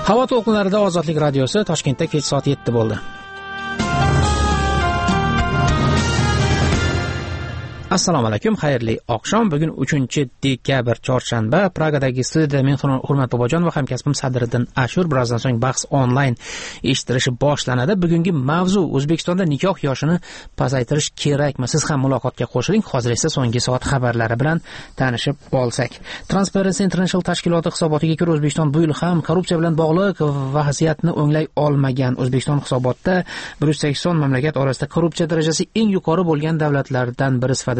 Havo to'lqinlarida Ozodlik radiosi Toshkentda kech soat 7 bo'ldi. Assalomu alaykum, xayrli oqshom. Bugun 3-dekabr chorshanba. Pragadagi studiyada men Hurmat Bobojon va hamkasbim Sadriddin Ashur. Birozdan so'ng bahs onlayn eshitilishi boshlanadi. Bugungi mavzu O'zbekistonda nikoh yoshini pasaytirish kerakmi? Siz ham muloqotga qo'shiling. Hozir esa so'nggi soat xabarlari bilan tanishib olsak. Transparency International tashkiloti hisobotiga ko'ra O'zbekiston bu yil ham korrupsiya bilan bog'liq vaziyatni o'nglay olmagan. O'zbekiston hisobotda 180 mamlakat orasida korrupsiya darajasi eng yuqori bo'lgan davlatlardan biri sifatida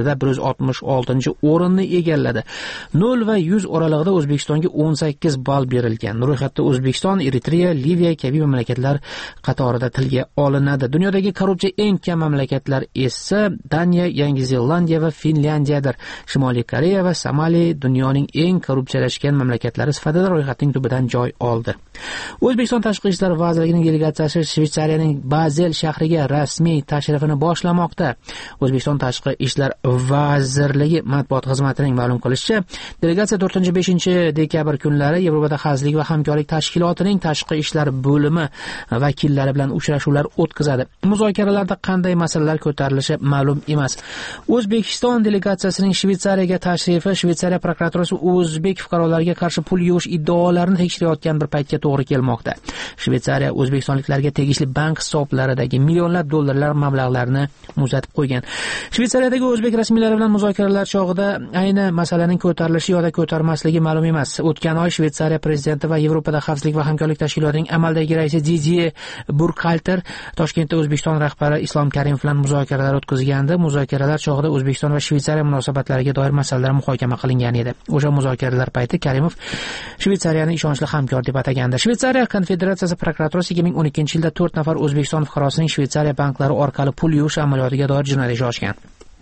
166-o'rinni egalladi. 0 va 100 oralig'ida O'zbekistonga 18 ball berilgan. Ro'yxatda O'zbekiston, Eritreya, Liviya kabi mamlakatlar qatorida tilga olinadi. Dunyodagi korrupsiya eng kam mamlakatlar esa Daniya, Yangi Zelandiya va Finlyandiyadir. Shimoliy Koreya va Somali dunyoning eng korrupsiyalashgan mamlakatlari sifatida ro'yxatning tubidan joy oldi. O'zbekiston Tashqi ishlar vazirligining delegatsiyasi Shveysariyaning Bazel shahriga rasmiy tashrifini boshlamoqda. O'zbekiston Tashqi ishlar vazirligi matbuot xizmatining ma'lum qilishicha, delegatsiya 4-5 dekabr kunlari Yevropada xavfsizlik va hamkorlik tashkilotining tashqi ishlar bo'limi vakillari bilan uchrashuvlar o'tkazadi. Muzokaralarda qanday masalalar ko'tarilishi ma'lum emas. O'zbekiston delegatsiyasining Shveysariyaga tashrifi Shveysariya prokuraturasi o'zbek fuqarolariga qarshi pul yuvish iddaolarini tekshirayotgan bir paytga to'g'ri kelmoqda. Shveysariya o'zbekistonliklarga tegishli bank hisoblaridagi millionlab dollarlar mablag'larini muzlatib qo'ygan. Shveysariyadagi o'zbek rasmiylari bilan muzokaralar chog'ida ayni masalaning ko'tarilishi yoki ko'tarmasligi ma'lum emas. O'tgan oy Shveysariya prezidenti va Yevropada xavfsizlik va hamkorlik tashkilotining amaldagi raisi Didier Burkhalter Toshkentda O'zbekiston rahbari Islom Karimov bilan muzokaralar o'tkazgandi. Muzokaralar chog'ida O'zbekiston va Shveysariya munosabatlariga doir masalalar muhokama qilingan edi. O'sha muzokaralar payti Karimov Shveysariyani ishonchli hamkor deb atagandi. Shveysariya Konfederatsiyasi prokuraturasi 2012-yilda 4 nafar O'zbekiston fuqarosining Shveysariya banklari orqali pul yuvish amaliyotiga doir jinoyat ishi ochgan.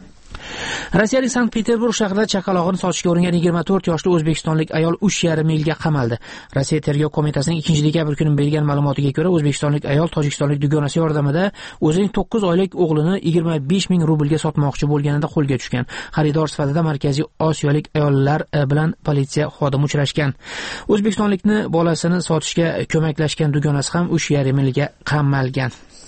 Rossiyalik Sankt-Peterburg shahrida chaqalog'ini sotishga uringan 24 yoshli o'zbekistonlik ayol 3,5 yilga qamaldi. Rossiya tergov qo'mitasining 2-dekabr kuni bergan ma'lumotiga ko'ra, o'zbekistonlik ayol tojikistonlik dugonasi yordamida o'zining 9 oylik o'g'lini 25 ming rublga sotmoqchi bo'lganida qo'lga tushgan. Xaridor sifatida Markaziy Osiyolik ayollar bilan politsiya xodimi uchrashgan. O'zbekistonlikni bolasini sotishga ko'maklashgan dugonasi ham 3,5 yilga qamalgan.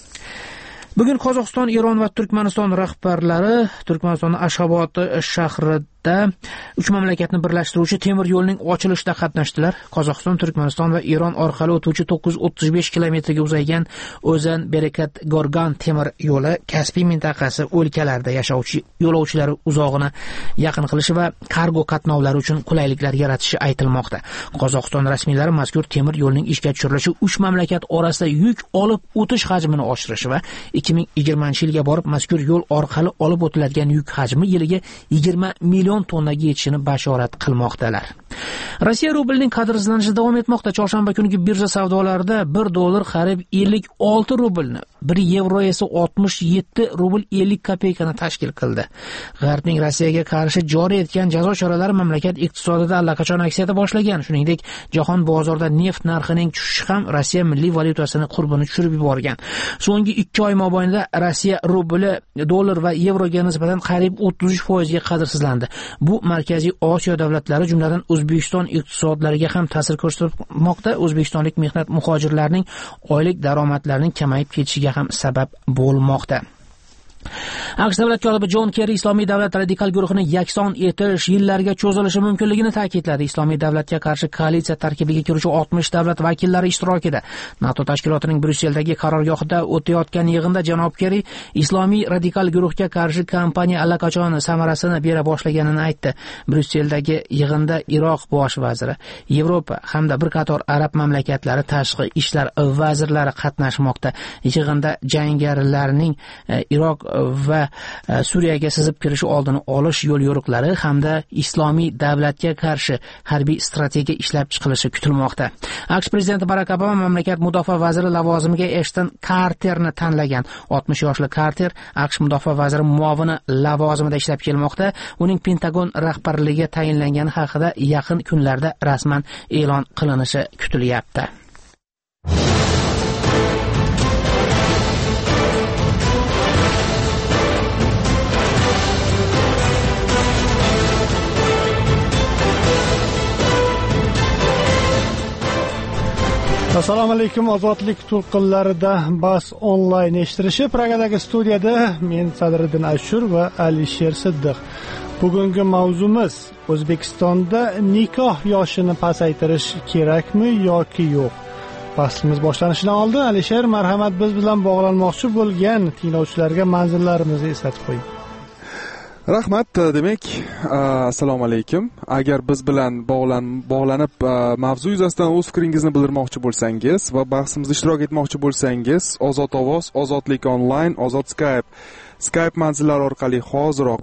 Bugun Qozog'iston, Eron va Turkmaniston rahbarlari Turkmanistonning Ashxobod shahrida 3 mamlakatni birlashtiruvchi temir yo'lning ochilishida qatnashdilar. Qozog'iston, Turkmaniston va Eron orqali o'tuvchi 935 kilometrga uzaygan O'zan Berekat Gorgan temir yo'li Kaspiy mintaqasi o'lkalarida yashovchi yo'lovchilar uzog'ini yaqin qilishi va kargo qatnovlari uchun qulayliklar yaratishi aytilmoqda. Qozog'iston rasmiylari mazkur temir yo'lning ishga tushirilishi 3 mamlakat orasida yuk olib o'tish hajmini oshirishi va 2020-yilga borib mazkur yo'l orqali olib o'tiladigan yuk hajmi yiliga 20 million tonnaga yetishini bashorat qilmoqdalar. Rossiya rublining qadrsizlanishi davom etmoqda. Chorshanba kungi birja savdolarida 1 dollar qariyb 56 rublni, 1 yevro esa 67 rubl 50 kopeykani tashkil qildi. G'arbning Rossiyaga qarshi joriy etgan jazo choralari mamlakat iqtisodida allaqachon aks eta boshlagan. Shuningdek, jahon bozorida neft narxining tushishi ham Rossiya milliy valyutasini qurbini tushirib yuborgan. So'nggi 2 oy mobaynida Rossiya rubli dollar va yevroga nisbatan qariyb 33% ga qadrsizlandi. Bu Markaziy Osiyo davlatlari jumladan O'zbekiston iqtisodlariga ham ta'sir ko'rsatmoqda. O'zbekistonlik mehnat muhojirlarining oylik daromadlarining kamayib ketishiga ham sabab bo'lmoqda. AQSh davlat kotibi Jon Kerri Islomiy davlat radikal guruhini yakson etish yillarga cho'zilishi mumkinligini ta'kidladi. Islomiy davlatga qarshi koalitsiya tarkibiga kiruvchi 60 davlat vakillari ishtirokida NATO tashkilotining Bryusseldagi qarorgohida o'tayotgan yig'inda janob Kerri Islomiy radikal guruhga qarshi kampaniya allaqachon samarasini bera boshlaganini aytdi. Bryusseldagi yig'inda Iroq bosh vaziri, Yevropa hamda bir qator arab mamlakatlari tashqi ishlar vazirlari qatnashmoqda. Yig'inda jangarilarning Iroq va Suriyaga sizib kirishi oldini olish yo'l yo'riqlari hamda islomiy davlatga qarshi harbiy strategiya ishlab chiqilishi kutilmoqda. AQSh prezidenti Barak Obama mamlakat mudofaa vaziri lavozimiga Ashton Carterni tanlagan. 60 yoshli Carter AQSh mudofaa vaziri muovini lavozimida ishlab kelmoqda. Uning Pentagon rahbarligiga tayinlangani haqida yaqin kunlarda rasman e'lon qilinishi kutilyapti. Assalomu alaykum. Ozodlik to'lqinlarida bas onlayn eshittirishi Pragadagi studiyada men Sadriddin Ashur va Alisher Siddiq. Bugungi mavzumiz O'zbekistonda nikoh yoshini pasaytirish kerakmi yoki yo'q? Faslimiz boshlanishidan oldin Alisher, marhamat, biz bilan bog'lanmoqchi bo'lgan tinglovchilarga manzillarimizni eslatib qo'ying. Rahmat. Demak, assalomu alaykum. Agar biz bilan bog'lanib mavzu yuzasidan o'z fikringizni bildirmoqchi bo'lsangiz va bahsimizda ishtirok etmoqchi bo'lsangiz, Ozod ovoz, Ozodlik onlayn, Ozod Skype manzillari orqali hoziroq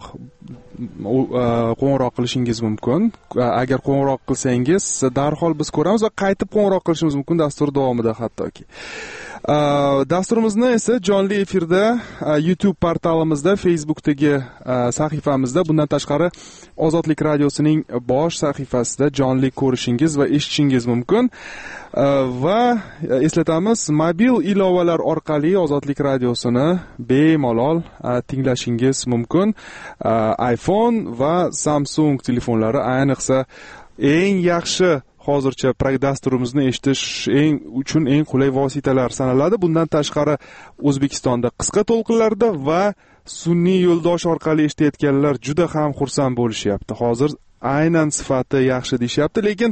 qo'ng'iroq qilishingiz mumkin. Agar qo'ng'iroq qilsangiz, darhol biz ko'ramiz va qaytib qo'ng'iroq qilishimiz mumkin dastur davomida hattoki. Dasturimizni esa jonli efirda YouTube portalimizda, Facebookdagi sahifamizda, bundan tashqari Ozodlik radiosining bosh sahifasida jonli ko'rishingiz va eshitishingiz mumkin. Va eslatamiz, mobil ilovalar orqali Ozodlik radiosini bemalol tinglashingiz mumkin. iPhone va Samsung telefonlari ayniqsa eng yaxshi hozircha dasturimizni eshitish uchun eng qulay vositalar sanaladi. Bundan tashqari O'zbekistonda qisqa to'lqinlarda va sun'iy yo'ldosh orqali eshitayotganlar juda ham xursand bo'lishyapti. Hozir aynan sifati yaxshi deyishyapti, lekin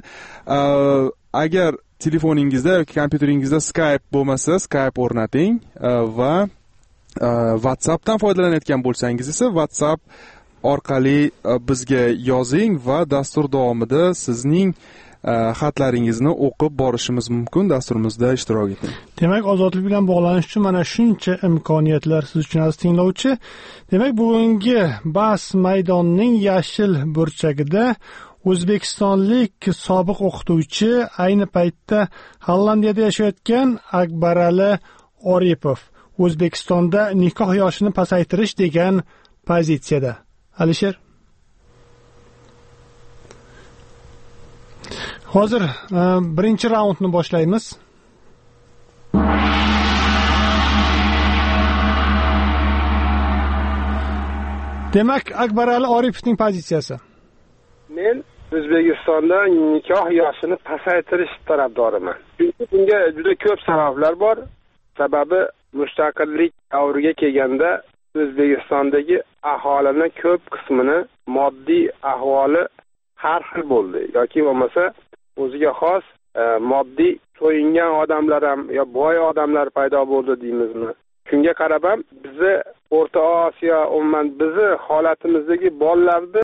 agar telefoningizda yoki kompyuteringizda Skype bo'lmasa, Skype o'rnating va WhatsAppdan foydalanayotgan bo'lsangiz esa WhatsApp orqali bizga yozing va dastur davomida sizning xatlaringizni o'qib borishimiz mumkin. Dasturimizda ishtirok eting. Demak, ozodlik bilan bog'lanish uchun mana shuncha imkoniyatlar siz uchun aziz tinglovchi. Demak, bugungi bahs maydonining yashil burchagida o'zbekistonlik sobiq o'qituvchi, ayni paytda Hollandiyada yashayotgan Akbarali Oripov O'zbekistonda nikoh yoshini pasaytirish degan pozitsiyada. Alisher, hozir birinchi raundni boshlaymiz. Demak, Akbarali Oripovning pozitsiyasi. Men O'zbekistonda nikoh yoshini pasaytirish tarafdoriman. Chunki bunga juda ko'p sabablar bor. Sababi, mustaqillik davriga kelganda O'zbekistondagi aholining ko'p qismini moddiy ahvoli har xil bo'ldi yoki bo'lmasa o'ziga xos moddiy to'yingan odamlar ham yo boy odamlar paydo bo'ldi deymizmi. Shunga qarab ham bizni O'rta Osiyo, umuman bizni holatimizdagi bolalarni